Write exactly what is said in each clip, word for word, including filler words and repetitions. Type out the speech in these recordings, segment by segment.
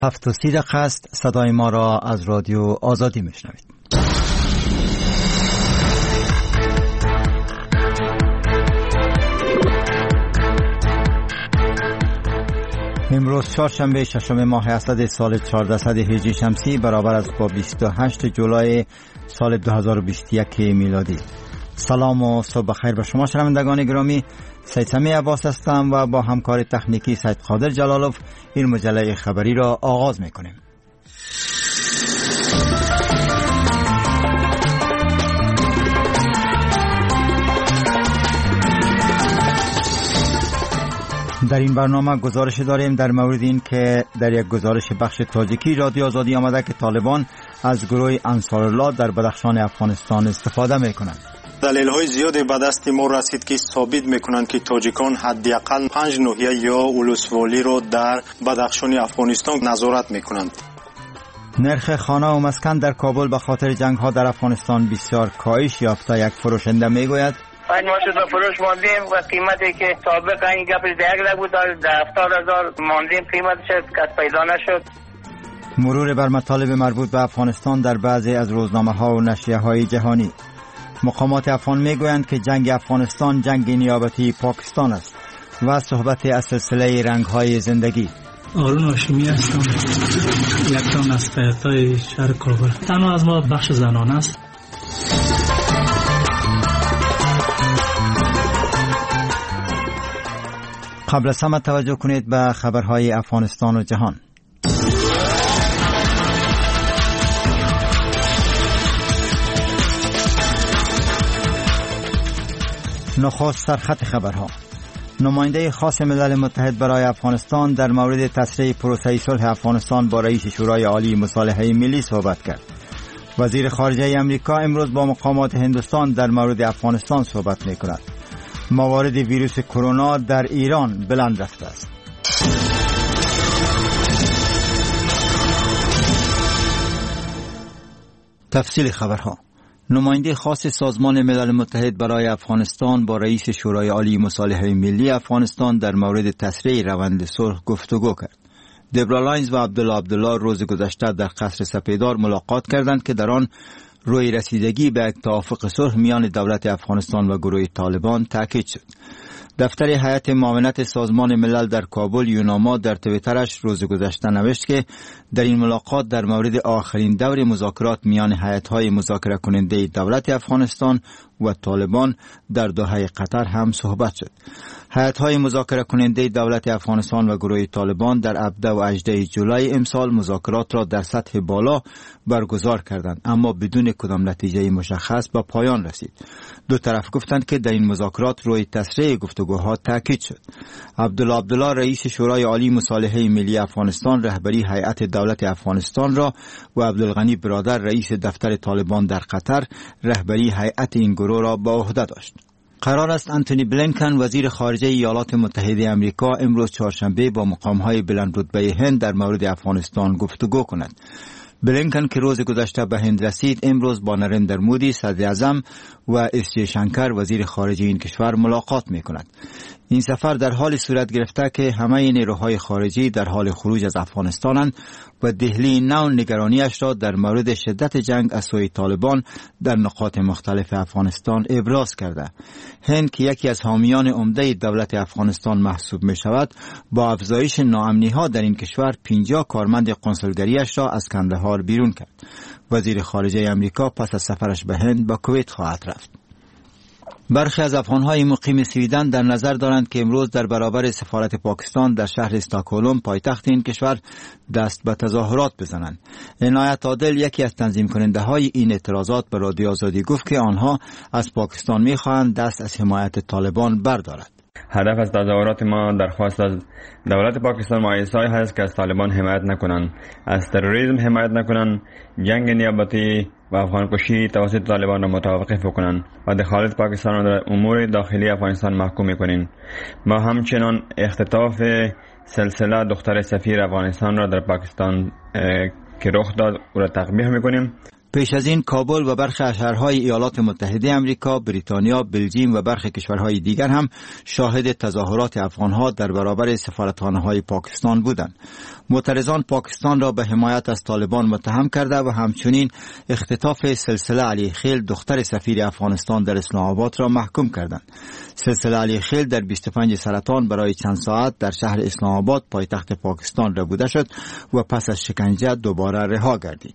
هفت و سی دقیقه است. صدای ما را از رادیو آزادی میشنوید. امروز چهارشنبه ششم ماه اسد سال چهاردهصد هجری شمسی برابر است با بیست و هشت جولای سال دو هزار و بیست و یک میلادی. سلام و صبح بخیر به شما شنوندگان گرامی. سید سمی عباس هستم و با همکار تکنیکی سید قادر جلالوف این مجله خبری را آغاز میکنیم. در این برنامه گزارش داریم در مورد این که در یک گزارش بخش تاجیکی رادیو آزادی آمده که طالبان از گروه انصارالله در بدخشان افغانستان استفاده میکنند. دلیل‌های زیادی به دست ما رسید که ثابت میکنند که تاجیکان حداقل پنج ناحیه یا ولسوالی را در بدخشان افغانستان نظارت میکنند. نرخ خانه و مسکن در کابل به خاطر جنگ‌ها در افغانستان بسیار کاهش یافته. یک فروشنده میگوید پنج ماه شد فروش ماندیم و قیمتی که سابق این گپش در یک لک بود در هفتاد هزار ماندیم، قیمتش کس پیدا نشد. مرور بر مطالب مربوط به افغانستان در بعضی از روزنامه‌ها و نشریه‌های جهانی. مقامات افغان میگویند که جنگ افغانستان جنگ نیابتی پاکستان است و صحبت از سلسله رنگ‌های زندگی. آرون هاشمی هستم، یکم از قیادتای شهر کابل. تنها از ما بخش زنان است. قبل از همه توجه کنید به خبرهای افغانستان و جهان. نخست سرخط خبرها. نماینده خاص ملل متحد برای افغانستان در مورد تسریع پروسه صلح افغانستان با رئیس شورای عالی مصالحه ملی صحبت کرد. وزیر خارجه امریکا امروز با مقامات هندوستان در مورد افغانستان صحبت می‌کند. موارد ویروس کرونا در ایران بلند رفته است. تفصیل خبرها. نماینده خاص سازمان ملل متحد برای افغانستان با رئیس شورای عالی مصالحه ملی افغانستان در مورد تسریع روند صلح گفتگو کرد. دبرا لاینز و عبدالله عبدالله روز گذشته در قصر سپیدار ملاقات کردند که در آن روی رسیدگی به یک توافق صلح میان دولت افغانستان و گروه طالبان تاکید شد. دفتر هیئت معاونت سازمان ملل در کابل یوناما در توییترش روز گذشته نوشت که در این ملاقات در مورد آخرین دور مذاکرات میان هیئت‌های مذاکره کننده دولت افغانستان و طالبان در دوحه قطر هم صحبت شد. هیئت‌های مذاکره کننده دولت افغانستان و گروه طالبان در هفده و هجده جولای امسال مذاکرات را در سطح بالا برگزار کردند، اما بدون کدام نتیجه مشخص به پایان رسید. دو طرف گفتند که در این مذاکرات روی تسریع گفتگوها تاکید شد. عبدالله عبدالله رئیس شورای عالی مصالحه ملی افغانستان رهبری هیئت دولت افغانستان را و عبدالغنی برادر رئیس دفتر طالبان در قطر رهبری هیئت این گروه را به عهده داشت. قرار است انتونی بلینکن وزیر خارجه ایالات متحده آمریکا امروز چهارشنبه با مقام‌های بلند رتبه هند در مورد افغانستان گفتگو کند. بلینکن که روز گذشته به هند رسید امروز با نریندر مودی صدر اعظم و اس جی شنکر وزیر خارجه این کشور ملاقات می کند. این سفر در حال صورت گرفته که همه نیروهای خارجی در حال خروج از افغانستانند و دهلی نو نگرانیش را در مورد شدت جنگ از سوی طالبان در نقاط مختلف افغانستان ابراز کرده. هند که یکی از حامیان عمده دولت افغانستان محسوب می شود با افزایش ناامنی ها در این کشور پنجاه کارمند قنسولگریش را از کندهار بیرون کرد. وزیر خارجه امریکا پس از سفرش به هند به کویت خواهد رفت. برخی از افغان‌های مقیم سویدن در نظر دارند که امروز در برابر سفارت پاکستان در شهر استکهلم پایتخت این کشور دست به تظاهرات بزنند. عنایت عادل یکی از تنظیم کننده های این اعتراضات به رادیو آزادی گفت که آنها از پاکستان می‌خواهند دست از حمایت طالبان بردارد. هدف از تظاهرات ما درخواست از دولت پاکستان و آیسای هست که از طالبان حمایت نکنند، از تروریسم حمایت نکنند، جنگ نیابتی و افغان کشی توسط طالبان را متوقف کنند و دخالت پاکستان را در امور داخلی افغانستان محکوم می‌کنیم. ما همچنان اختطاف سلسله دختر سفیر افغانستان را در پاکستان که رخ داد او را تقبیح می‌کنیم. پیش از این کابل و برخی از شهرهای ایالات متحده آمریکا، بریتانیا، بلژیم و برخی کشورهای دیگر هم شاهد تظاهرات افغانها در برابر سفارتخانه‌های پاکستان بودند. معترضان پاکستان را به حمایت از طالبان متهم کرده و همچنین اختطاف سلسله علی خیل دختر سفیر افغانستان در اسلام آباد را محکوم کردند. سلسله علی خیل در بیست و پنج سرطان برای چند ساعت در شهر اسلام آباد پایتخت پاکستان ربوده شد و پس از شکنجه دوباره رها گردید.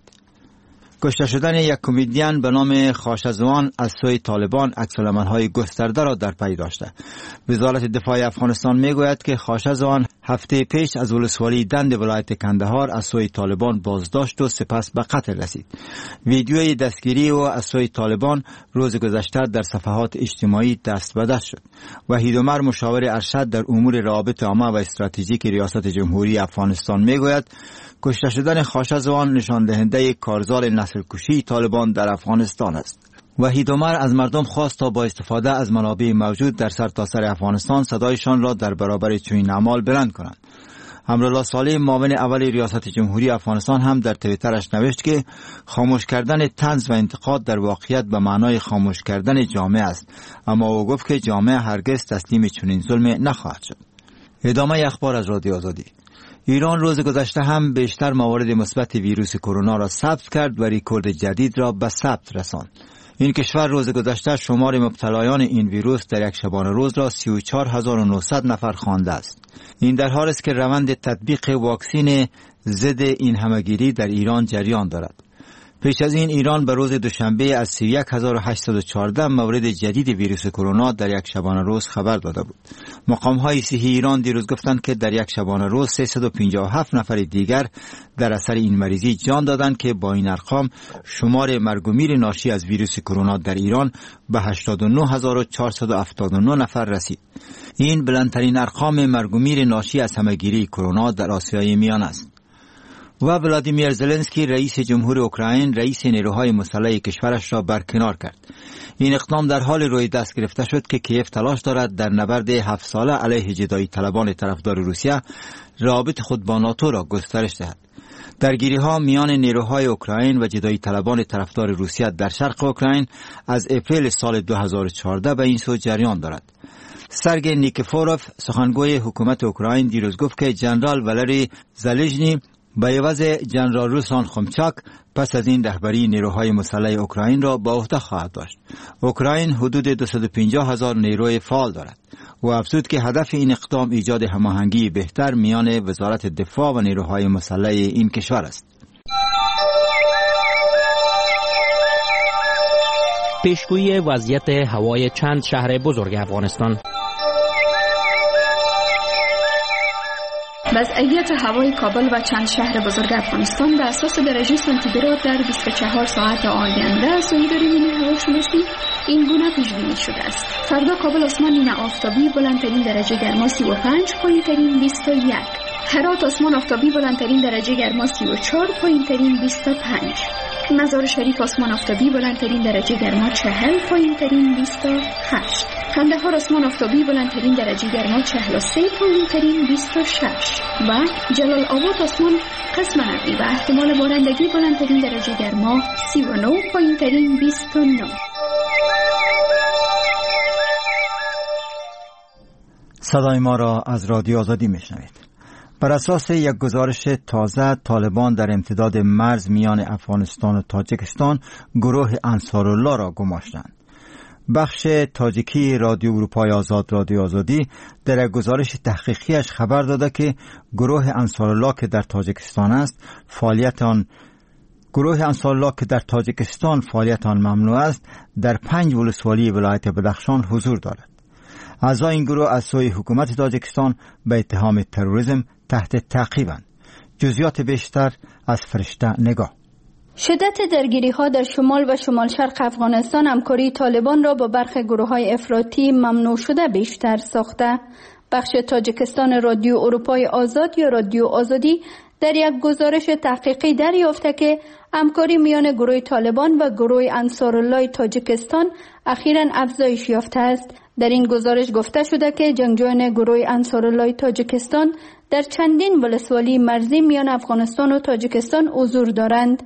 کشته شدن یک کمدین به نام خاشزوان از سوی طالبان عکس‌العمل‌های گسترده را در پی داشته. وزارت دفاع افغانستان میگوید که خاشزوان هفته پیش از ولسوالی دند ولایت کندهار از سوی طالبان بازداشت و سپس به قتل رسید. ویدیوی دستگیری او از سوی طالبان روز گذشته در صفحات اجتماعی دست به دست شد. وحید عمر مشاور ارشد در امور روابط عامه و استراتژیک ریاست جمهوری افغانستان میگوید کشته شدن خاشزوان نشان دهنده کارزار نسل کشی طالبان در افغانستان است. وحید عمر از مردم خواست تا با استفاده از منابع موجود در سرتاسر افغانستان صدایشان را در برابر چنین اعمال بلند کنند. امرالله صالح معاون اول ریاست جمهوری افغانستان هم در توییترش نوشت که خاموش کردن طنز و انتقاد در واقعیت به معنای خاموش کردن جامعه است، اما او گفت که جامعه هرگز تسلیم چنین ظلم نخواهد شد. ادامه اخبار از رادیو آزادی. ایران روز گذشته هم بیشتر موارد مثبت ویروس کرونا را ثبت کرد و رکورد جدید را به ثبت رساند. این کشور روز گذشته شمار مبتلایان این ویروس در یک شبانه روز را سی و چهار هزار و نهصد نفر خوانده است. این در حالی است که روند تطبیق واکسن ضد این همهگیری در ایران جریان دارد. پیش از این ایران به روز دوشنبه از سی و یک هزار و هشتصد و چهارده مورد جدید ویروس کرونا در یک شبانه روز خبر داده بود. مقام‌های صحی ایران دیروز گفتند که در یک شبانه روز سیصد و پنجاه و هفت نفر دیگر در اثر این مریضی جان دادند که با این ارقام شمار مرگ و میر ناشی از ویروس کرونا در ایران به هشتاد و نه هزار و چهارصد و هفتاد و نه نفر رسید. این بلندترین ارقام مرگ و میر ناشی از همهگیری کرونا در آسیای میانه است. و ولادیمیر زلنسکی رئیس جمهور اوکراین رئیس نیروهای مسلح کشورش را برکنار کرد. این اقدام در حال روی دست گرفته شد که کیف تلاش دارد در نبرد هفت ساله علیه جدایی طلبان طرفدار روسیه رابط خود با ناتو را گسترش دهد. درگیری ها میان نیروهای اوکراین و جدایی طلبان طرفدار روسیه در شرق اوکراین از اپریل سال دو هزار و چهارده به این سو جریان دارد. سرگئی نیکیفوروف سخنگوی حکومت اوکراین دیروز گفت که جنرال والری زالژنی به عوض جنرال روسلان خمچاک پس از این رهبری نیروهای مسلح اوکراین را به عهده خواهد داشت. اوکراین حدود دویست و پنجاه هزار نیروی فعال دارد و افزود که هدف این اقدام ایجاد هماهنگی بهتر میان وزارت دفاع و نیروهای مسلح این کشور است. پیشگویی وضعیت هوای چند شهر بزرگ افغانستان. وضعیت هوای کابل و چند شهر بزرگ افغانستان به اساس درجه سانتیگراد در بیست و چهار ساعت آینده از اداره نیمه هواشناسی این گونه پیش بینی شده است. فردا کابل آسمان نیمه آفتابی بلندترین درجه گرما سی و پنج، پایینترین بیست و یک. هرات آسمان آفتابی بلندترین درجه گرما سی و چهار، پایینترین بیست و پنج. مزار شریف آسمان آفتابی بلندترین درجه گرما چهل، پایینترین بیست و هشت. قندهار آسمان آفتابی بلندترین درجه گرما چهل و سه، پایینترین بیست و شش. و جلال آباد آسمان قسم ابری و احتمال بارندگی بلندترین درجه گرما سی و نه، پایینترین بیست و نه. صدای ما را از رادیو آزادی میشنوید. بر اساس یک گزارش تازه، طالبان در امتداد مرز میان افغانستان و تاجیکستان گروه انصارالله را گماشتند. بخش تاجیکی رادیو اروپای آزاد رادیو آزادی در یک گزارش تحقیقیش خبر داده که گروه انصارالله که در تاجیکستان است فعالیت آن گروه انصارالله که در تاجیکستان فعالیت آن ممنوع است در پنج ولسوالی ولایت بدخشان حضور دارد. اعضای این گروه از سوی حکومت تاجیکستان به اتهام تروریسم تحت تعقیبند. جزئیات بیشتر از فرشته نگاه. شدت درگیری ها در شمال و شمال شرق افغانستان همکاری طالبان را با برخی گروه های افراطی ممنوع شده بیشتر ساخته. بخش تاجیکستان رادیو اروپای آزاد یا رادیو آزادی در یک گزارش تحقیقی دریافته که همکاری میان گروه طالبان و گروه انصارالله تاجیکستان اخیراً افزایش یافته است. در این گزارش گفته شده که جنگجویان گروه انصارالله تاجیکستان در چندین ولسوالی مرزی میان افغانستان و تاجیکستان حضور دارند.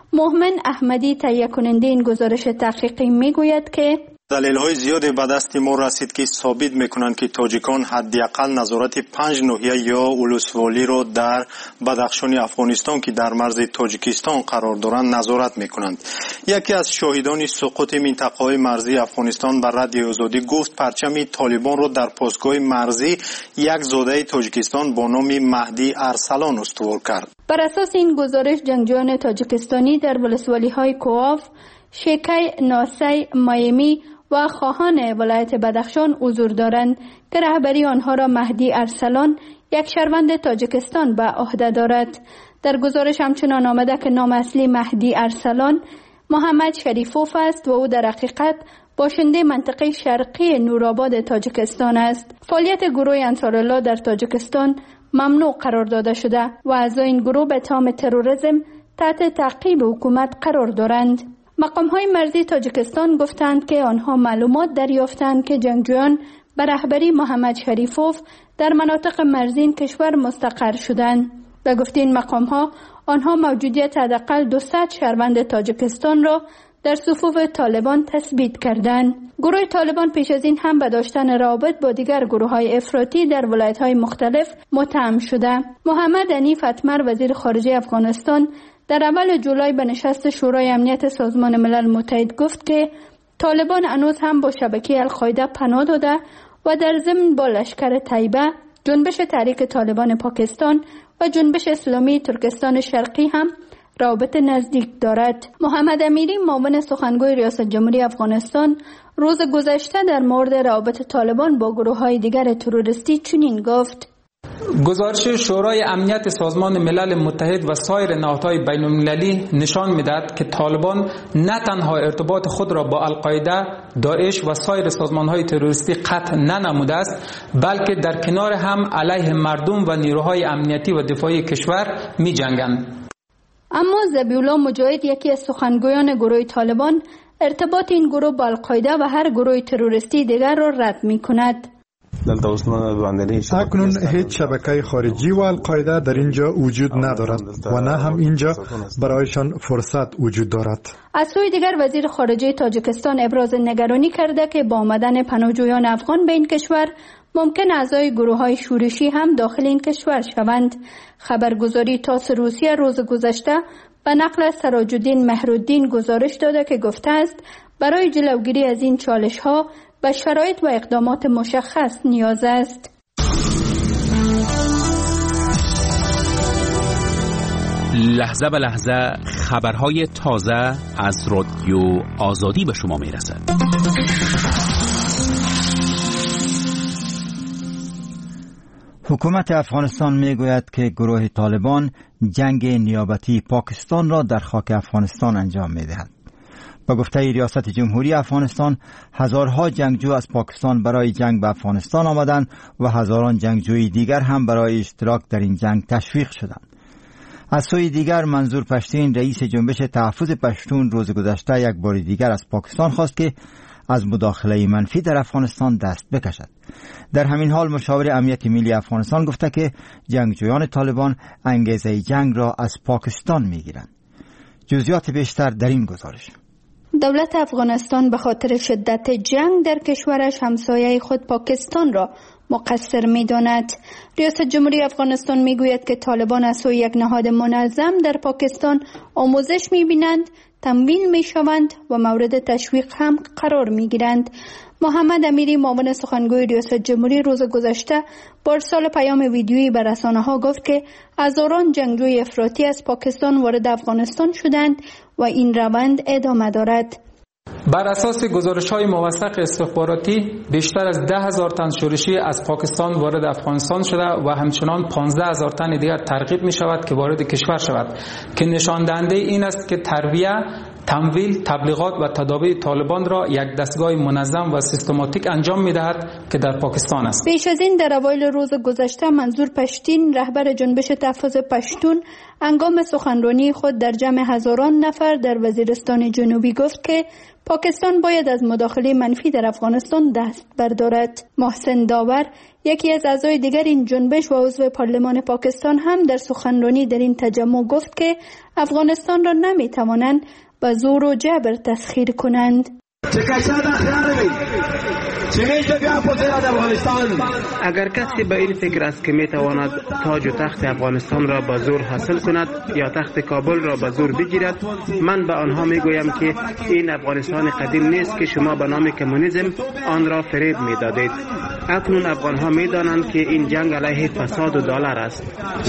مؤمن احمدی تهیه کننده این گزارش تحقیقی میگوید که دلیل‌های زیادی به دست ما رسید که ثابت می‌کنند که تاجیکان حداقل نظارت پنج ناحیه یا ولسوالی را در بدخشان افغانستان که در مرز تاجیکستان قرار دارند نظارت می‌کنند. یکی از شاهدان سقوط منطقه‌های مرزی افغانستان بر رادیو آزادی گفت پرچم طالبان را در پاسگاه مرزی یک زاده تاجیکستان با نام مهدی ارسلان استوار کرد. بر اساس این گزارش جنگجویان تاجیکستانی در ولسوالی‌های کوآف، شیکی، ناسی، مایمی و خواهان ولایت بدخشان حضور دارند که رهبری آنها را مهدی ارسلان، یک شهروند تاجیکستان، به عهده دارد. در گزارش همچنان آمده که نام اصلی مهدی ارسلان محمد شریفوف است و او در حقیقت باشنده منطقه شرقی نورآباد تاجیکستان است. فعالیت گروه انصارالله در تاجیکستان ممنوع قرار داده شده و اعضای این گروه به اتهام تروریسم تحت تعقیب حکومت قرار دارند. مقام‌های مرزی تاجیکستان گفتند که آنها معلومات دریافتند که جنگجویان به رهبری محمد شریفوف در مناطق مرزی این کشور مستقر شدند. به گفته این مقام‌ها آنها موجودیت حداقل دویست شهروند تاجیکستان را در صفوف طالبان تثبیت کردند. گروه طالبان پیش از این هم به داشتن روابط با دیگر گروه‌های افراطی در ولایت‌های مختلف متهم شده. محمد حنیف اتمر وزیر خارجه افغانستان در اول جولای به نشست شورای امنیت سازمان ملل متحد گفت که طالبان هنوز هم با شبکه القاعده پناه داده و در ضمن با لشکر طیبه، جنبش تحریک طالبان پاکستان و جنبش اسلامی ترکستان شرقی هم روابط نزدیک دارد. محمد امیری معاون سخنگوی ریاست جمهوری افغانستان روز گذشته در مورد روابط طالبان با گروه‌های دیگر تروریستی چنین گفت: گزارش شورای امنیت سازمان ملل متحد و سایر نهادهای بین‌المللی نشان می‌دهد که طالبان نه تنها ارتباط خود را با القاعده، داعش و سایر سازمان‌های تروریستی قطع ننموده است، بلکه در کنار هم علیه مردم و نیروهای امنیتی و دفاعی کشور می‌جنگند. اما ذبیح‌الله مجاهد، یکی از سخنگویان گروه طالبان، ارتباط این گروه با القاعده و هر گروه تروریستی دیگر را رد می‌کند. اکنون هیچ شبکه خارجی و القاعده در اینجا وجود ندارد و نه هم اینجا برایشان فرصت وجود دارد. از سوی دیگر وزیر خارجه تاجیکستان ابراز نگرانی کرده که با آمدن پناهجویان افغان به این کشور ممکن اعضای گروه‌های شورشی هم داخل این کشور شوند. خبرگزاری تاس روسیه روز گذشته به نقل از سراج‌الدین مهرالدین گزارش داده که گفته است برای جلوگیری از این چالش‌ها و شرایط و اقدامات مشخص نیاز است. لحظه به لحظه خبرهای تازه از رادیو آزادی به شما میرسد. حکومت افغانستان میگوید که گروه طالبان جنگ نیابتی پاکستان را در خاک افغانستان انجام میدهد. با گفته ریاست جمهوری افغانستان، هزارها جنگجو از پاکستان برای جنگ به افغانستان آمدند و هزاران جنگجوی دیگر هم برای اشتراک در این جنگ تشویق شدند. از سوی دیگر منظور پشتین، رئیس جنبش تحفظ پشتون، روز گذشته یک بار دیگر از پاکستان خواست که از مداخله منفی در افغانستان دست بکشد. در همین حال مشاور امنیت ملی افغانستان گفته که جنگجویان طالبان انگیزه جنگ را از پاکستان میگیرند. جزئیات بیشتر در این گزارش. دولت افغانستان به خاطر شدت جنگ در کشورش همسایه خود پاکستان را مقصر می داند. ریاست جمهوری افغانستان می گوید که طالبان از سوی یک نهاد منظم در پاکستان آموزش می بینند، تمویل می شوند و مورد تشویق هم قرار می گیرند. محمد امیری معاون سخنگوی ریاست جمهوری روز گذشته با ارسال پیام ویدیویی به رسانه‌ها گفت که هزاران جنگجوی افراطی از پاکستان وارد افغانستان شدند و این روند ادامه دارد. بر اساس گزارش‌های موثق استخباراتی بیشتر از ده هزار تن شورشی از پاکستان وارد افغانستان شده و همچنان پانزده هزار تن دیگر ترغیب می شود که وارد کشور شود، که نشان دهنده این است که ترویه تمویل، تبلیغات و تداوی طالبان را یک دستگاه منظم و سیستماتیک انجام می‌دهد که در پاکستان است. پیش از این در اوایل روز گذشته منظور پشتین رهبر جنبش تحفظ پشتون هنگام سخنرانی خود در جمع هزاران نفر در وزیرستان جنوبی گفت که پاکستان باید از مداخله منفی در افغانستان دست بردارد. محسن داور یکی از اعضای دیگر این جنبش و عضو پارلمان پاکستان هم در سخنرانی در این تجمع گفت که افغانستان را نمی‌توانند با زور و جبر تسخیر کنند. اگر کسی به این فکر است که میتواند تاج و تخت افغانستان را با زور حاصل کند یا تخت کابل را با زور بگیرد، من به آنها میگویم که این افغانستان قدیم نیست که شما به نام کمونیسم آن را فریب میدادید. اکنون افغانها میدانند که این جنگ علیه فساد و دلار است.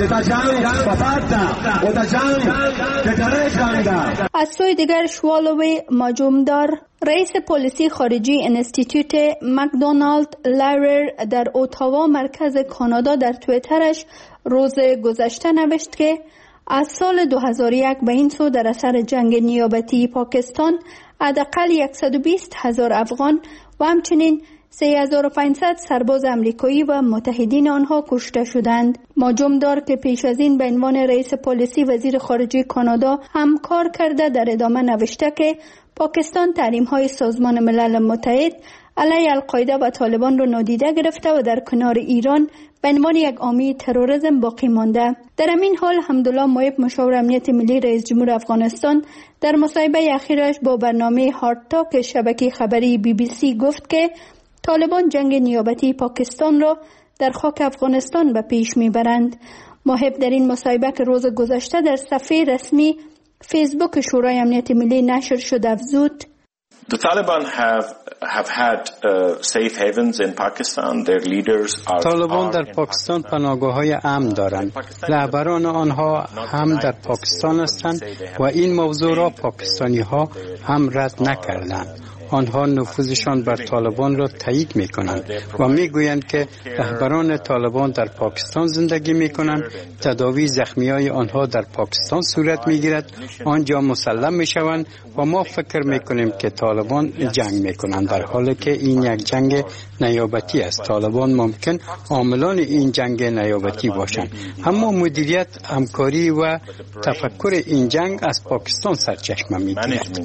از سوی دیگر شوالوی ماجومدار رئیس پلیسی خارجی انستیتوت مکدونالد لایرر در اتاوا مرکز کانادا در توییترش روز گذشته نوشت که از سال دو هزار و یک به این سو در اثر جنگ نیابتی پاکستان حداقل صد و بیست هزار افغان و همچنین سه هزار و پانصد سرباز امریکایی و متحدین آنها کشته شدند. ماجومدار که پیش از این به عنوان رئیس پلیسی وزیر خارجه کانادا هم کار کرده در ادامه نوشته که پاکستان تحریم‌های سازمان ملل متحد علیه القاعده و طالبان را نادیده گرفته و در کنار ایران به عنوان یک عامل تروریسم باقی مانده. در همین حال حمدالله مویب مشاور امنیت ملی رئیس جمهور افغانستان در مصاحبه اخیرش با برنامه هارت تاک شبکه خبری بی بی سی گفت که طالبان جنگ نیابتی پاکستان را در خاک افغانستان به پیش میبرند. مویب در این مصاحبه که روز گذشته در صفحه رسمی فیسبوک شورای امنیت ملی نشر شد افزود: The Taliban have have had uh, safe havens in Pakistan. Their leaders are طالبان در پاکستان پناهگاه‌های امن دارند. رهبران آنها هم در پاکستان هستند و این موضوع را پاکستانی‌ها هم رد نکردند. آنها نفوذشان بر طالبان را تایید می‌کنند و می‌گویند که رهبران طالبان در پاکستان زندگی می‌کنند. تداوی زخمی‌های آنها در پاکستان صورت می‌گیرد، آنجا مسلم می‌شوند و ما فکر می‌کنیم که طالبان جنگ می‌کنند، در حالی که این یک جنگ نیابتی است. طالبان ممکن عاملان این جنگ نیابتی باشند، اما مدیریت، همکاری و تفکر این جنگ از پاکستان سرچشمه می‌گیرد.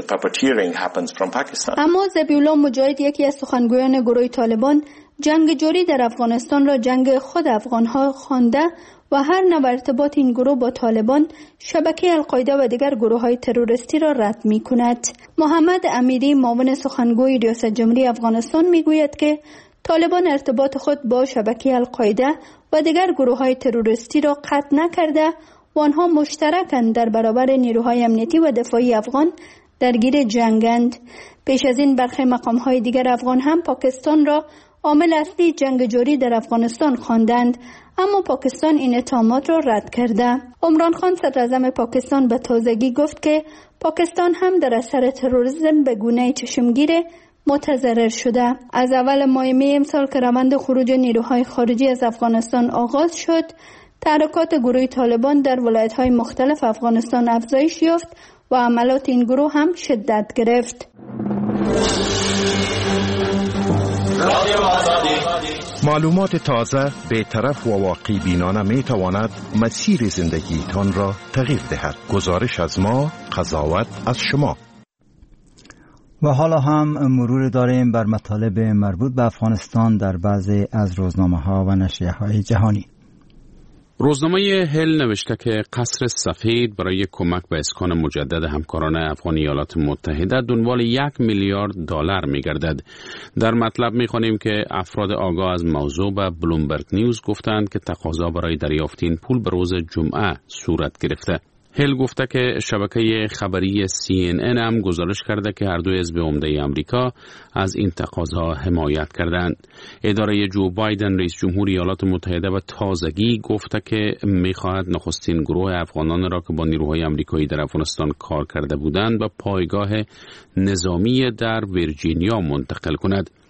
اما ذبیح‌الله مجاهد یکی از سخنگویان گروه طالبان جنگ جاری در افغانستان را جنگ خود افغان‌ها خوانده و هر نوع ارتباط این گروه با طالبان، شبکه القاعده و دیگر گروه‌های تروریستی را رد می‌کند. محمد امیری معاون سخنگوی ریاست جمهوری افغانستان می‌گوید که طالبان ارتباط خود با شبکه القاعده و دیگر گروه‌های تروریستی را قطع نکرده و آنها مشترکاً در برابر نیروهای امنیتی و دفاعی افغان درگیر جنگند. پیش از این برخی مقام‌های دیگر افغان هم پاکستان را عامل اصلی جنگ جاری در افغانستان خواندند، اما پاکستان این اتهامات را رد کرده. عمران خان صدراعظم پاکستان به تازگی گفت که پاکستان هم در اثر تروریسم به گونه چشمگیر متضرر شده. از اول ماه می امسال که روند خروج نیروهای خارجی از افغانستان آغاز شد، تحرکات گروه طالبان در ولایت‌های مختلف افغانستان افزایش یافت و عملات این گروه هم شدت گرفت. معلومات تازه، بی‌طرف و واقع بینانه می تواند مسیر زندگیتان را تغییر دهد. گزارش از ما، قضاوت از شما. و حالا هم مرور داریم بر مطالب مربوط به افغانستان در بعضی از روزنامه‌ها و نشریه‌های جهانی. روزنامه هل نوشته که قصر سفید برای کمک به اسکان مجدد همکاران افغان ایالات متحده دنبال یک میلیارد دلار می‌گردد. در مطلب می‌خوانیم که افراد آگاه از موضوع به بلومبرگ نیوز گفتند که تقاضا برای دریافت این پول به روز جمعه صورت گرفته. هل گفته که شبکه خبری سی ان ان هم گزارش کرده که هر دو حزب عمده امریکا از این تقاضا حمایت کردند. اداره جو بایدن رئیس جمهور ایالات متحده به تازگی گفته که می‌خواهد نخستین گروه افغانان را که با نیروهای امریکایی در افغانستان کار کرده بودند به پایگاه نظامی در ویرجینیا منتقل کند.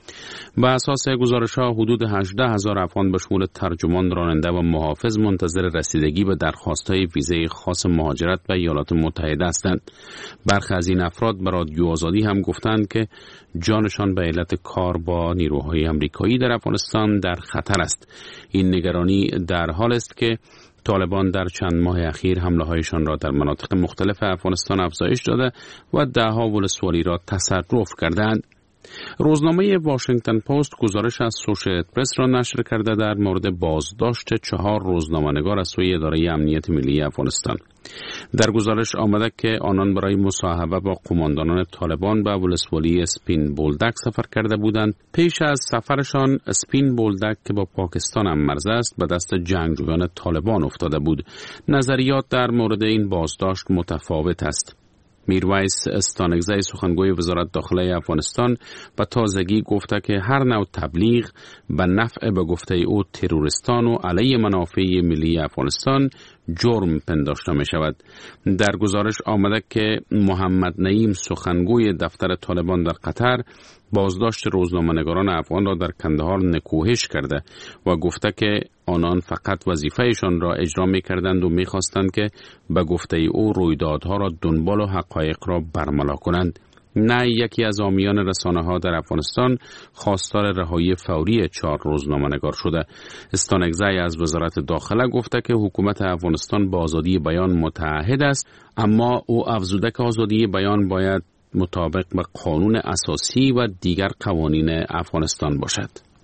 به اساس گزارش‌ها حدود هجده هزار افغان به شمول ترجمان، راننده و محافظ منتظر رسیدگی به درخواست‌های ویزای خاص مهاجرت به ایالات متحده هستند. برخی از این افراد به رادیو آزادی هم گفتند که جانشان به علت کار با نیروهای آمریکایی در افغانستان در خطر است. این نگرانی در حال است که طالبان در چند ماه اخیر حمله‌هایشان را در مناطق مختلف افغانستان افزایش داده و ده‌ها ولسوالی را تصرف کردند. روزنامه واشنگتن پست گزارش از سوشیتد پرس را نشر کرده در مورد بازداشت چهار روزنامه‌نگار از سوی اداره امنیت ملی افغانستان. در گزارش آمده که آنان برای مصاحبه با قماندانان طالبان به ولسوالی اسپین بولدک سفر کرده بودند. پیش از سفرشان اسپین بولدک که با پاکستان هم مرز است به دست جنگجویان طالبان افتاده بود. نظریات در مورد این بازداشت متفاوت است. میرویس استانگزی سخنگوی وزارت داخله افغانستان به تازگی گفته که هر نوع تبلیغ به نفع به گفته او تروریستان و علیه منافع ملی افغانستان جرم پنداشته می شود. در گزارش آمده که محمد نعیم سخنگوی دفتر طالبان در قطر بازداشت روزنامه‌نگاران افغان را در کندهار نکوهش کرده و گفته که آنان فقط وظیفه‌شان را اجرا می‌کردند و می‌خواستند که به گفته او رویدادها را دنبال و حقایق را برملا کنند. نه یکی از حامیان رسانه‌ها در افغانستان خواستار رهایی فوری چهار روزنامه‌نگار شده. استانگزی از وزارت داخله گفته که حکومت افغانستان با آزادی بیان متعهد است، اما او افزوده که آزادی بیان باید مطابق به قانون اساسی و دیگر قوانین افغانستان باشد.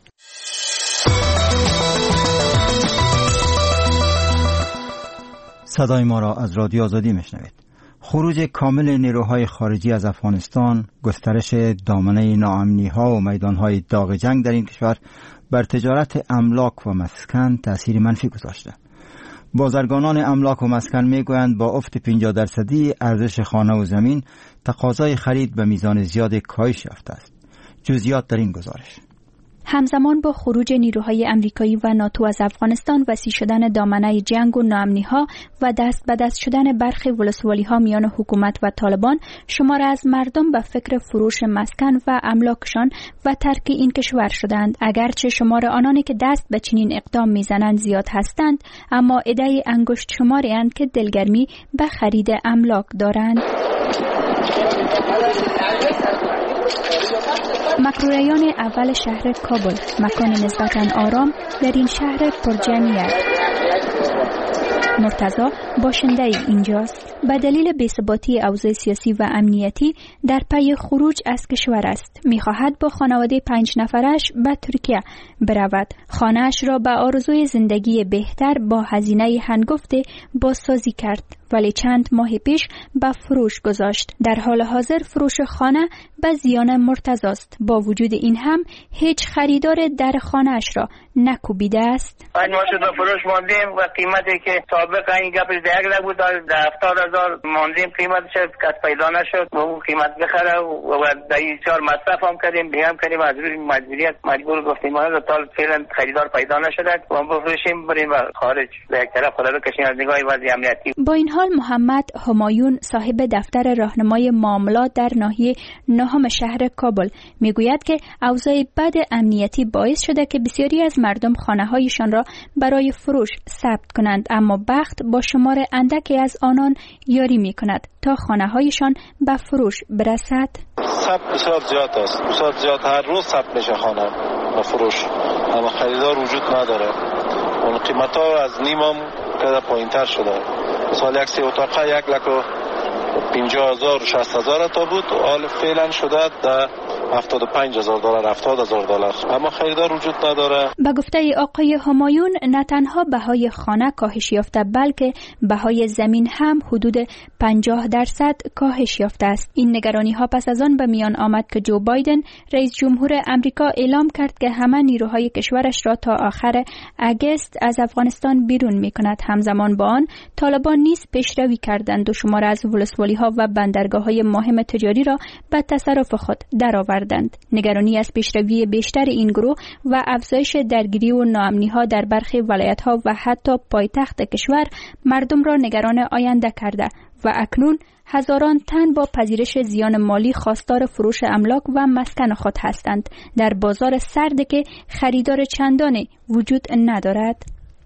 صدای ما را از رادیو آزادی میشنوید. خروج کامل نیروهای خارجی از افغانستان، گسترش دامنه ناامنی‌ها و میدان‌های داغ جنگ در این کشور بر تجارت املاک و مسکن تأثیر منفی گذاشته. بازرگانان املاک و مسکن میگویند با افت پنجاه درصدی ارزش خانه و زمین تقاضای خرید به میزان زیاد کاهش یافته است. جزئیات در این گزارش. همزمان با خروج نیروهای امریکایی و ناتو از افغانستان، وسیع شدن دامنه جنگ و ناامنی‌ها و دست به دست شدن برخی ولسوالی‌ها میان حکومت و طالبان، شمار از مردم به فکر فروش مسکن و املاکشان و ترک این کشور شدند. اگرچه شمار آنانی که دست به چنین اقدام میزنند زیاد هستند، اما عده انگشت شماری اند که دلگرمی به خرید املاک دارند. مکروریان اول شهر کابل، مکان نسبتاً آرام در این شهر پرجمعیت. مرتضی باشنده اینجاست. به دلیل بی‌ثباتی اوضاع سیاسی و امنیتی در پی خروج از کشور است. می‌خواهد با خانواده پنج نفرش به ترکیه برود. خانه‌اش را به آرزوی زندگی بهتر با هزینه هنگفت بازسازی کرد، ولی چند ماه پیش به فروش گذاشت. در حال حاضر فروش خانه به زیان مرتضی است. با وجود این هم هیچ خریدار در خانه‌اش را نکوبیده است. ما شد به فروش ماندیم و قیمتی که سابق این گپش دیگه نبود، در هفتاد هزار ماندیم قیمتش، کس پیدا نشد و اون قیمت بخره و در این چهار مصرف هم کردیم، بیام کردیم، از روی مجبوریت مجبور گفتیم ما رو تا فعلا خریدار پیدا نشده و بفروشیم بریم خارج، به یک طرف خود رو کشیم از نگاه وضع امنیتی. با این حال محمد همایون، صاحب دفتر راهنمای معاملات در ناحیه نهم شهر کابل، میگوید که اوضاع بد امنیتی باعث شده که بسیاری از مردم خانه‌هایشان را برای فروش ثبت کنند، اما بخت با شمار اندکی از آنان یاری می‌کند تا خانه‌هایشان به فروش برسد. ثبت بسیار زیاد است، بسیار زیاد، هر روز ثبت میشه خانه به فروش، اما خریدار وجود نداره. اون قیمت‌ها از نیمم کده پایین‌تر شده. مثلا یک سی اتاقه یک لک و پنجاه هزار و شصت هزار تا بود، حال فعلا شده در هفتاد و پنج هزار دلار، هفتاد هزار دلار، اما خریدار وجود نداره. به گفته آقای همایون، نه تنها بهای خانه کاهش یافته بلکه بهای زمین هم حدود پنجاه درصد کاهش یافته است. این نگرانی ها پس از آن به میان آمد که جو بایدن رئیس جمهور امریکا اعلام کرد که همه نیروهای کشورش را تا آخر اگست از افغانستان بیرون می کند. همزمان با آن طالبان نیز پیشروی کردند و شمار از ولسوالی ها و بندرگاه های مهم تجاری را به تصرف خود درآوردند. آوردند. نگرانی از پیشروی بیشتر این گروه و افزایش درگیری و ناامنی‌ها در برخی ولایت‌ها و حتی پایتخت کشور مردم را نگران آینده کرده و اکنون هزاران تن با پذیرش زیان مالی خواستار فروش املاک و مسکن خود هستند در بازار سرد که خریدار چندانی وجود ندارد.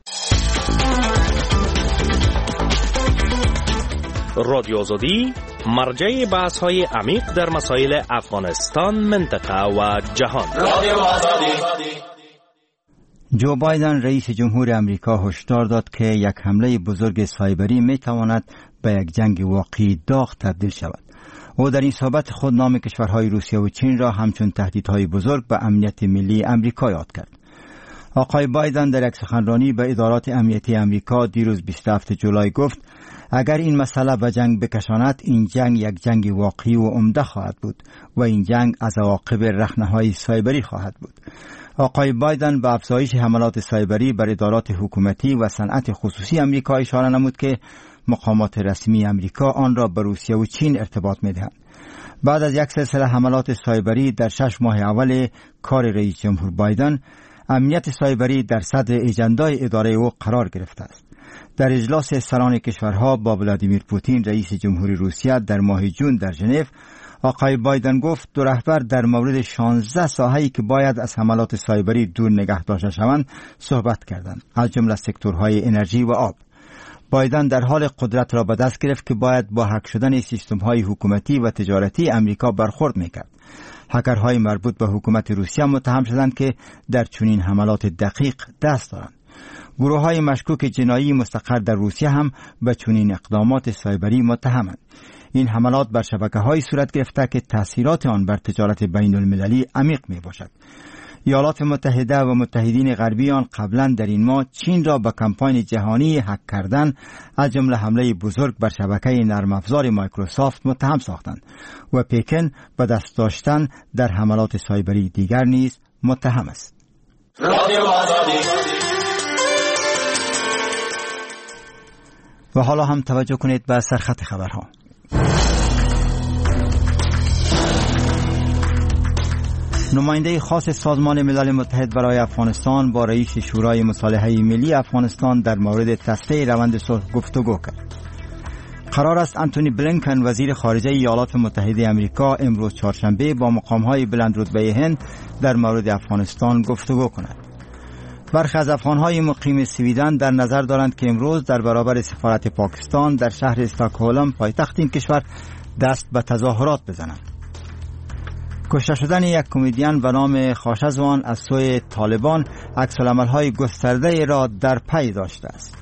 رادیو آزادی مرجع بحث‌های عمیق در مسائل افغانستان، منطقه و جهان. رادیو آزادی. جو بایدن رئیس جمهور امریکا هشدار داد که یک حمله بزرگ سایبری می تواند به یک جنگ واقعی داغ تبدیل شود. او در این صحبت خود نام کشورهای روسیه و چین را همچون تهدیدهای بزرگ به امنیت ملی امریکا یاد کرد. آقای بایدن در یک سخنرانی به ادارات امنیتی امریکا دیروز بیست و هفتم جولای گفت اگر این مسئله به جنگ بکشاند، این جنگ یک جنگ واقعی و عمده خواهد بود و این جنگ از عواقب رخنه‌های سایبری خواهد بود. آقای بایدن به افزایش حملات سایبری بر ادارات حکومتی و صنعت خصوصی امریکا اشاره نمود که مقامات رسمی امریکا آن را به روسیه و چین ارتباط می‌دهند. بعد از یک سلسله حملات سایبری در شش ماه اول کار رئیس جمهور بایدن، امنیت سایبری در صدر اجندای اداره او قرار گرفته است. در اجلاس سران کشورها با ولادیمیر پوتین رئیس جمهوری روسیه در ماه جون در ژنو، آقای بایدن گفت دو رهبر در مورد شانزده ساحه‌ای که باید از حملات سایبری دور نگه داشته شوند صحبت کردند، از جمله سکتورهای انرژی و آب. بایدن در حال قدرت را به دست گرفت که باید با هک شدن سیستم‌های حکومتی و تجارتی امریکا برخورد می‌کرد. هکرهای مربوط به حکومت روسیه متهم شدند که در چنین حملات دقیق دست دارند. گروه‌های مشکوک جنایی مستقر در روسیه هم به چنین اقدامات سایبری متهمند. این حملات بر شبکه‌های صورت گرفته که تأثیرات آن بر تجارت بین‌المللی عمیق می‌باشد. ایالات متحده و متحدین غربی آن قبلا در این ماه چین را به کمپاین جهانی هک کردن، از جمله حمله بزرگ بر شبکه نرم افزار مایکروسافت متهم ساختند و پکن به دست داشتن در حملات سایبری دیگر نیز متهم است. و حالا هم توجه کنید به سرخط خبرها. نماینده خاص سازمان ملل متحد برای افغانستان با رئیس شورای مصالحه ملی افغانستان در مورد تصفیه روند صلح گفتگو کرد. قرار است انتونی بلینکن وزیر خارجه ایالات متحده آمریکا امروز چهارشنبه با مقام‌های بلندرتبه هند در مورد افغانستان گفتگو کند. برخی از افغان‌های مقیم سویدن در نظر دارند که امروز در برابر سفارت پاکستان در شهر استکهلم پایتخت این کشور دست به تظاهرات بزنند. کشته شدن یک کمدین به نام خاشزوان از سوی طالبان عکس‌العمل‌های گسترده را در پی داشته است.